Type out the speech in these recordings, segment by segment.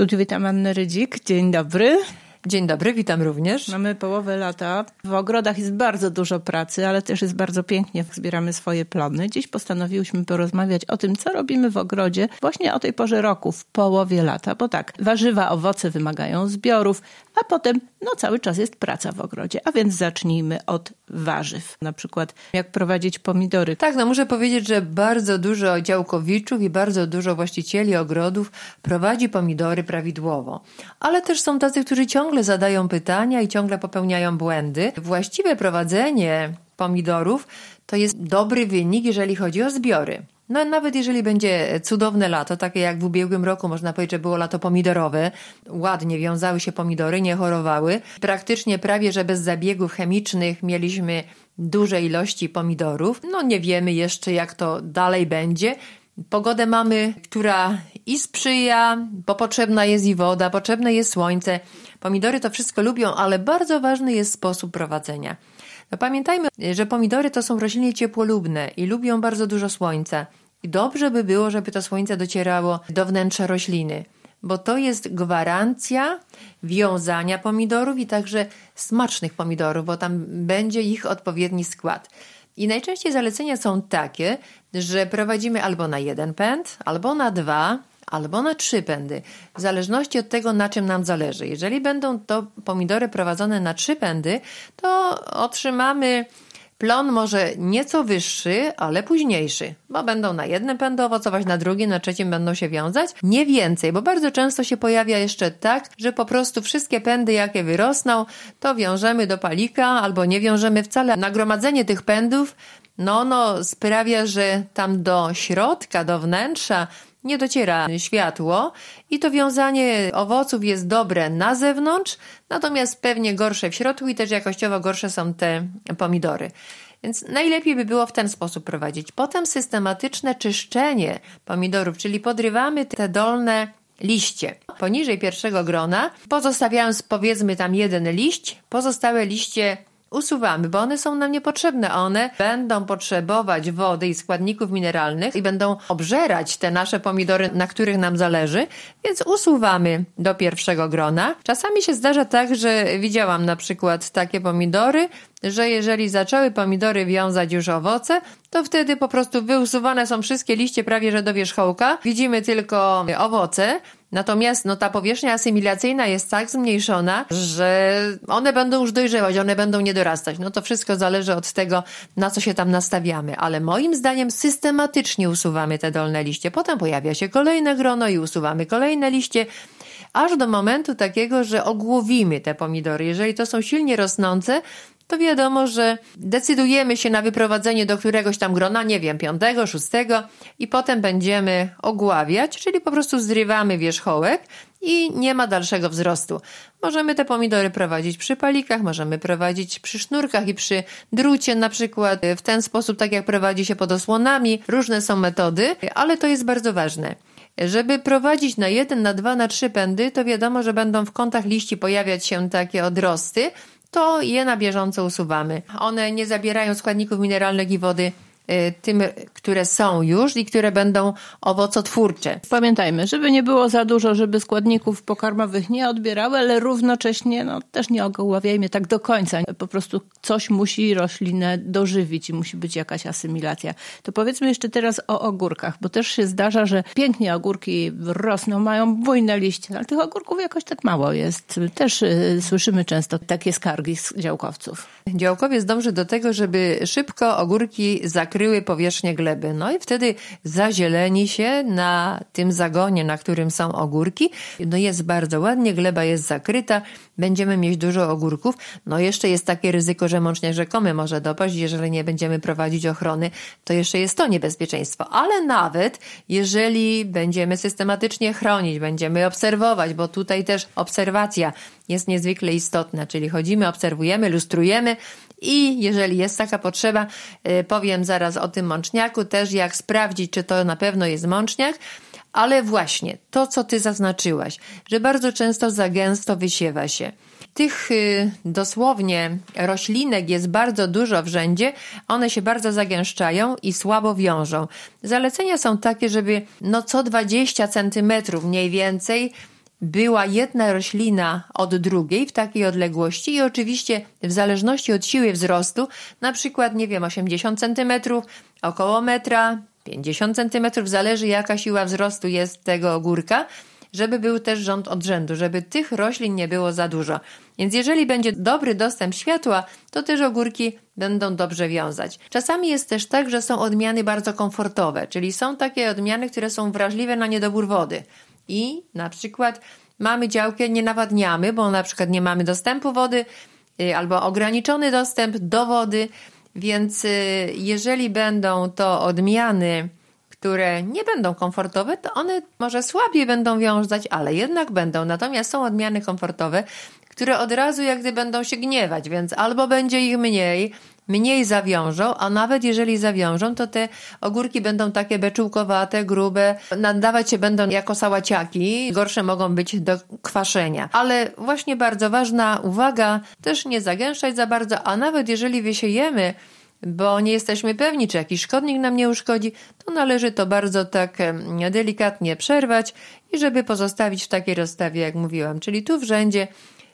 studiu witam Annę Rydzik. Dzień dobry. Dzień dobry, witam również. Mamy połowę lata. W ogrodach jest bardzo dużo pracy, ale też jest bardzo pięknie, zbieramy swoje plony. Dziś postanowiłyśmy porozmawiać o tym, co robimy w ogrodzie właśnie o tej porze roku, w połowie lata. Bo tak, warzywa, owoce wymagają zbiorów, a potem cały czas jest praca w ogrodzie. A więc zacznijmy od warzyw. Na przykład jak prowadzić pomidory. Tak, muszę powiedzieć, że bardzo dużo działkowiczów i bardzo dużo właścicieli ogrodów prowadzi pomidory prawidłowo. Ale też są tacy, którzy ciągle zadają pytania i ciągle popełniają błędy. Właściwe prowadzenie pomidorów to jest dobry wynik, jeżeli chodzi o zbiory. Nawet jeżeli będzie cudowne lato, takie jak w ubiegłym roku, można powiedzieć, że było lato pomidorowe, ładnie wiązały się pomidory, nie chorowały. Praktycznie prawie, że bez zabiegów chemicznych mieliśmy duże ilości pomidorów. Nie wiemy jeszcze, jak to dalej będzie. Pogodę mamy, która i sprzyja, bo potrzebna jest i woda, potrzebne jest słońce. Pomidory to wszystko lubią, ale bardzo ważny jest sposób prowadzenia. Pamiętajmy, że pomidory to są rośliny ciepłolubne i lubią bardzo dużo słońca. I dobrze by było, żeby to słońce docierało do wnętrza rośliny, bo to jest gwarancja wiązania pomidorów i także smacznych pomidorów, bo tam będzie ich odpowiedni skład. I najczęściej zalecenia są takie, że prowadzimy albo na 1 pęd, albo na 2, albo na 3 pędy, w zależności od tego, na czym nam zależy. Jeżeli będą to pomidory prowadzone na 3 pędy, to otrzymamy plon może nieco wyższy, ale późniejszy, bo będą na 1 pędu owocować, na drugim, na trzecim będą się wiązać. Nie więcej, bo bardzo często się pojawia jeszcze tak, że po prostu wszystkie pędy, jakie wyrosną, to wiążemy do palika albo nie wiążemy wcale. Nagromadzenie tych pędów sprawia, że tam do środka, do wnętrza nie dociera światło i to wiązanie owoców jest dobre na zewnątrz, natomiast pewnie gorsze w środku i też jakościowo gorsze są te pomidory. Więc najlepiej by było w ten sposób prowadzić. Potem systematyczne czyszczenie pomidorów, czyli podrywamy te dolne liście. Poniżej pierwszego grona, pozostawiając powiedzmy tam 1 liść, pozostałe liście usuwamy, bo one są nam niepotrzebne. One będą potrzebować wody i składników mineralnych i będą obżerać te nasze pomidory, na których nam zależy, więc usuwamy do pierwszego grona. Czasami się zdarza tak, że widziałam na przykład takie pomidory, że jeżeli zaczęły pomidory wiązać już owoce, to wtedy po prostu wyusuwane są wszystkie liście prawie że do wierzchołka. Widzimy tylko owoce. Natomiast ta powierzchnia asymilacyjna jest tak zmniejszona, że one będą już dojrzewać, one będą nie dorastać. To wszystko zależy od tego, na co się tam nastawiamy. Ale moim zdaniem systematycznie usuwamy te dolne liście. Potem pojawia się kolejne grono i usuwamy kolejne liście, aż do momentu takiego, że ogłowimy te pomidory. Jeżeli to są silnie rosnące, to wiadomo, że decydujemy się na wyprowadzenie do któregoś tam grona, 5., 6 i potem będziemy ogławiać, czyli po prostu zrywamy wierzchołek i nie ma dalszego wzrostu. Możemy te pomidory prowadzić przy palikach, możemy prowadzić przy sznurkach i przy drucie na przykład w ten sposób, tak jak prowadzi się pod osłonami. Różne są metody, ale to jest bardzo ważne. Żeby prowadzić na 1, na 2, na 3 pędy, to wiadomo, że będą w kątach liści pojawiać się takie odrosty, to je na bieżąco usuwamy. One nie zabierają składników mineralnych i wody tym, które są już i które będą owocotwórcze. Pamiętajmy, żeby nie było za dużo, żeby składników pokarmowych nie odbierały, ale równocześnie też nie ogławiajmy tak do końca. Po prostu coś musi roślinę dożywić i musi być jakaś asymilacja. To powiedzmy jeszcze teraz o ogórkach, bo też się zdarza, że pięknie ogórki rosną, mają bujne liście, ale tych ogórków jakoś tak mało jest. Też słyszymy często takie skargi z działkowców. Działkowiec dąży do tego, żeby szybko ogórki zakryły powierzchnię gleby. I wtedy zazieleni się na tym zagonie, na którym są ogórki. Jest bardzo ładnie, gleba jest zakryta, będziemy mieć dużo ogórków. Jeszcze jest takie ryzyko, że mączniak rzekomy może dopaść. Jeżeli nie będziemy prowadzić ochrony, to jeszcze jest to niebezpieczeństwo. Ale nawet jeżeli będziemy systematycznie chronić, będziemy obserwować, bo tutaj też obserwacja jest niezwykle istotna, czyli chodzimy, obserwujemy, lustrujemy i jeżeli jest taka potrzeba, powiem zaraz o tym mączniaku też, jak sprawdzić, czy to na pewno jest mączniak, ale właśnie to, co ty zaznaczyłaś, że bardzo często za gęsto wysiewa się. Tych dosłownie roślinek jest bardzo dużo w rzędzie, one się bardzo zagęszczają i słabo wiążą. Zalecenia są takie, żeby co 20 cm mniej więcej była jedna roślina od drugiej w takiej odległości i oczywiście w zależności od siły wzrostu, na przykład, 80 cm, około metra, 50 cm, zależy jaka siła wzrostu jest tego ogórka, żeby był też rząd od rzędu, żeby tych roślin nie było za dużo. Więc jeżeli będzie dobry dostęp światła, to też ogórki będą dobrze wiązać. Czasami jest też tak, że są odmiany bardzo komfortowe, czyli są takie odmiany, które są wrażliwe na niedobór wody. I na przykład mamy działkę, nie nawadniamy, bo na przykład nie mamy dostępu wody albo ograniczony dostęp do wody, więc jeżeli będą to odmiany, które nie będą komfortowe, to one może słabiej będą wiązać, ale jednak będą. Natomiast są odmiany komfortowe, które od razu jak gdy będą się gniewać, więc albo będzie ich mniej zawiążą, a nawet jeżeli zawiążą, to te ogórki będą takie beczułkowate, grube, nadawać się będą jako sałaciaki, gorsze mogą być do kwaszenia. Ale właśnie bardzo ważna uwaga, też nie zagęszczać za bardzo, a nawet jeżeli wysiejemy, bo nie jesteśmy pewni, czy jakiś szkodnik nam nie uszkodzi, to należy to bardzo tak delikatnie przerwać i żeby pozostawić w takiej rozstawie, jak mówiłam, czyli tu w rzędzie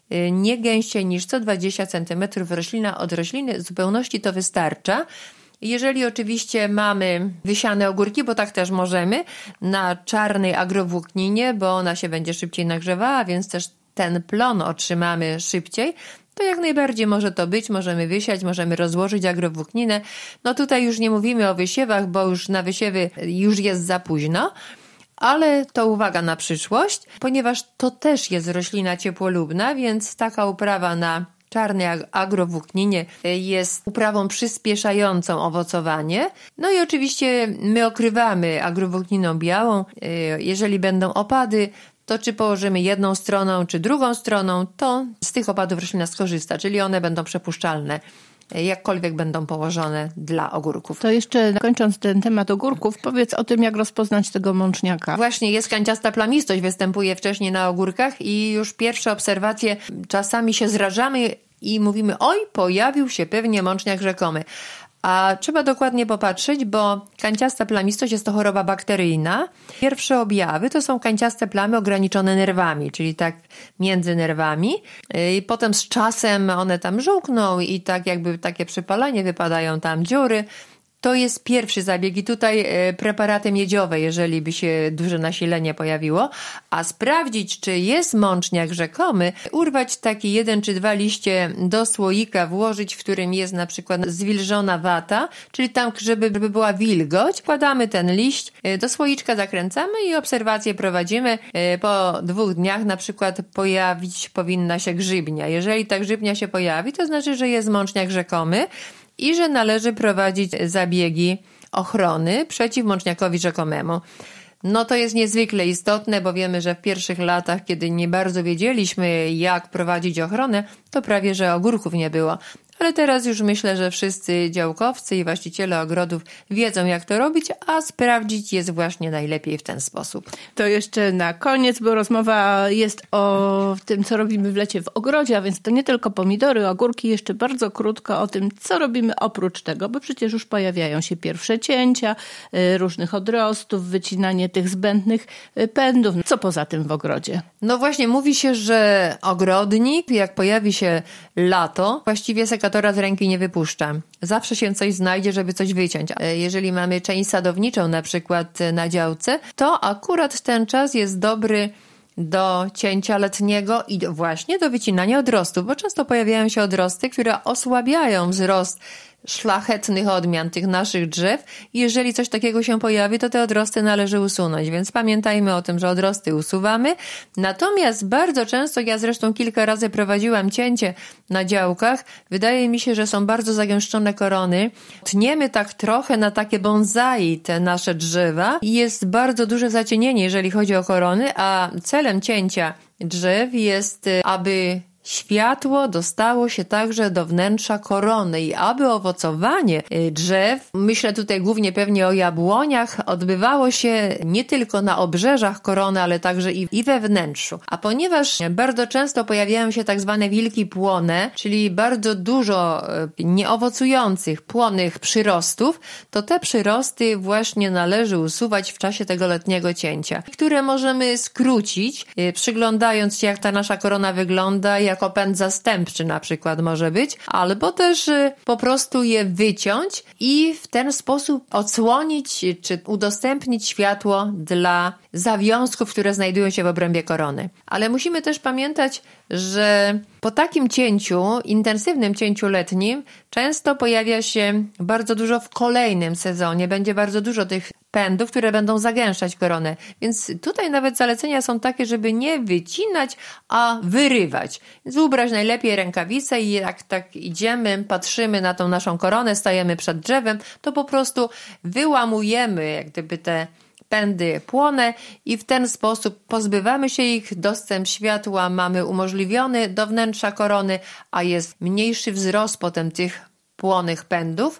nie gęściej niż 120 cm roślina od rośliny, w zupełności to wystarcza. Jeżeli oczywiście mamy wysiane ogórki, bo tak też możemy, na czarnej agrowłókninie, bo ona się będzie szybciej nagrzewała, więc też ten plon otrzymamy szybciej, to jak najbardziej może to być, możemy wysiać, możemy rozłożyć agrowłókninę. No tutaj już nie mówimy o wysiewach, bo już na wysiewy już jest za późno, ale to uwaga na przyszłość, ponieważ to też jest roślina ciepłolubna, więc taka uprawa na czarnej agrowłókninie jest uprawą przyspieszającą owocowanie. No i oczywiście my okrywamy agrowłókniną białą. Jeżeli będą opady, to czy położymy jedną stroną, czy drugą stroną, to z tych opadów roślina skorzysta, czyli one będą przepuszczalne, jakkolwiek będą położone dla ogórków. To jeszcze kończąc ten temat ogórków, powiedz o tym, jak rozpoznać tego mączniaka. Właśnie jest kanciasta plamistość, występuje wcześniej na ogórkach i już pierwsze obserwacje, czasami się zrażamy i mówimy, oj, pojawił się pewnie mączniak rzekomy. A trzeba dokładnie popatrzeć, bo kanciasta plamistość jest to choroba bakteryjna. Pierwsze objawy to są kanciaste plamy ograniczone nerwami, czyli tak między nerwami. I potem z czasem one tam żółkną i tak jakby takie przypalenie, wypadają tam dziury. To jest pierwszy zabieg i tutaj preparaty miedziowe, jeżeli by się duże nasilenie pojawiło, a sprawdzić, czy jest mączniak rzekomy, urwać taki 1 czy 2 liście do słoika, włożyć, w którym jest na przykład zwilżona wata, czyli tam, żeby była wilgoć. Wkładamy ten liść, do słoiczka zakręcamy i obserwacje prowadzimy. Po 2 dniach na przykład pojawić powinna się grzybnia. Jeżeli ta grzybnia się pojawi, to znaczy, że jest mączniak rzekomy i że należy prowadzić zabiegi ochrony przeciw mączniakowi rzekomemu. No to jest niezwykle istotne, bo wiemy, że w pierwszych latach, kiedy nie bardzo wiedzieliśmy, jak prowadzić ochronę, to prawie że ogórków nie było. Ale teraz już myślę, że wszyscy działkowcy i właściciele ogrodów wiedzą, jak to robić, a sprawdzić jest właśnie najlepiej w ten sposób. To jeszcze na koniec, bo rozmowa jest o tym, co robimy w lecie w ogrodzie, a więc to nie tylko pomidory, ogórki, jeszcze bardzo krótko o tym, co robimy oprócz tego, bo przecież już pojawiają się pierwsze cięcia różnych odrostów, wycinanie tych zbędnych pędów. Co poza tym w ogrodzie? No właśnie, mówi się, że ogrodnik, jak pojawi się lato, właściwie sekatora z ręki nie wypuszcza. Zawsze się coś znajdzie, żeby coś wyciąć. Jeżeli mamy część sadowniczą na przykład na działce, to akurat ten czas jest dobry do cięcia letniego i właśnie do wycinania odrostów, bo często pojawiają się odrosty, które osłabiają wzrost szlachetnych odmian tych naszych drzew i jeżeli coś takiego się pojawi, to te odrosty należy usunąć, więc pamiętajmy o tym, że odrosty usuwamy. Natomiast bardzo często, ja zresztą kilka razy prowadziłam cięcie na działkach, wydaje mi się, że są bardzo zagęszczone korony. Tniemy tak trochę na takie bonsai te nasze drzewa i jest bardzo duże zacienienie, jeżeli chodzi o korony, a celem cięcia drzew jest, aby światło dostało się także do wnętrza korony i aby owocowanie drzew, myślę tutaj głównie pewnie o jabłoniach, odbywało się nie tylko na obrzeżach korony, ale także i we wnętrzu. A ponieważ bardzo często pojawiają się tak zwane wilki płonne, czyli bardzo dużo nieowocujących, płonnych przyrostów, to te przyrosty właśnie należy usuwać w czasie tego letniego cięcia, które możemy skrócić, przyglądając się, jak ta nasza korona wygląda, jako pęd zastępczy na przykład może być, albo też po prostu je wyciąć i w ten sposób odsłonić czy udostępnić światło dla zawiązków, które znajdują się w obrębie korony. Ale musimy też pamiętać, że po takim cięciu, intensywnym cięciu letnim, często pojawia się bardzo dużo w kolejnym sezonie. Będzie bardzo dużo tych pędów, które będą zagęszczać koronę. Więc tutaj nawet zalecenia są takie, żeby nie wycinać, a wyrywać. Więc ubrać najlepiej rękawice i jak tak idziemy, patrzymy na tą naszą koronę, stajemy przed drzewem, to po prostu wyłamujemy jak gdyby te pędy płonne i w ten sposób pozbywamy się ich, dostęp światła mamy umożliwiony do wnętrza korony, a jest mniejszy wzrost potem tych płonych pędów.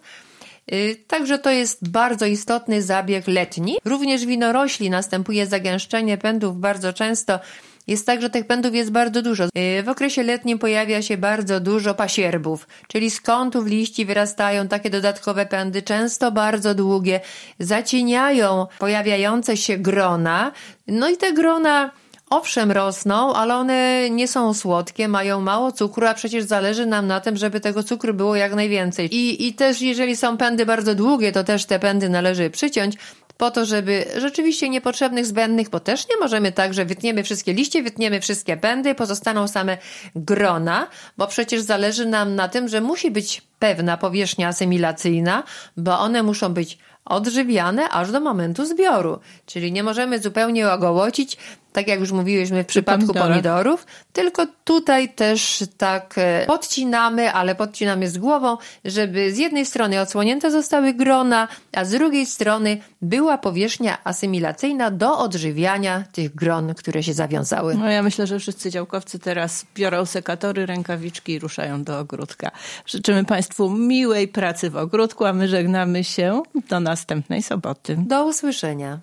Także to jest bardzo istotny zabieg letni. Również w winorośli następuje zagęszczenie pędów bardzo często. Jest tak, że tych pędów jest bardzo dużo. W okresie letnim pojawia się bardzo dużo pasierbów, czyli z kątów liści wyrastają takie dodatkowe pędy, często bardzo długie, zacieniają pojawiające się grona. No i te grona owszem rosną, ale one nie są słodkie, mają mało cukru, a przecież zależy nam na tym, żeby tego cukru było jak najwięcej. I też jeżeli są pędy bardzo długie, to też te pędy należy przyciąć, po to, żeby rzeczywiście niepotrzebnych, zbędnych, bo też nie możemy tak, że wytniemy wszystkie liście, wytniemy wszystkie pędy, pozostaną same grona, bo przecież zależy nam na tym, że musi być pewna powierzchnia asymilacyjna, bo one muszą być odżywiane aż do momentu zbioru. Czyli nie możemy zupełnie ogołocić, tak jak już mówiłyśmy w przypadku pomidorów, tylko tutaj też tak podcinamy, ale podcinamy z głową, żeby z jednej strony odsłonięte zostały grona, a z drugiej strony była powierzchnia asymilacyjna do odżywiania tych gron, które się zawiązały. No ja myślę, że wszyscy działkowcy teraz biorą sekatory, rękawiczki i ruszają do ogródka. Życzymy Państwu miłej pracy w ogródku, a my żegnamy się do następnej soboty. Do usłyszenia.